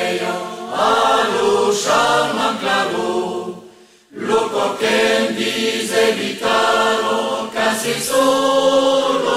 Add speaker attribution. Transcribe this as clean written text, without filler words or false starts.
Speaker 1: meglio all'usciamo claro, lo che disevitaro casi solo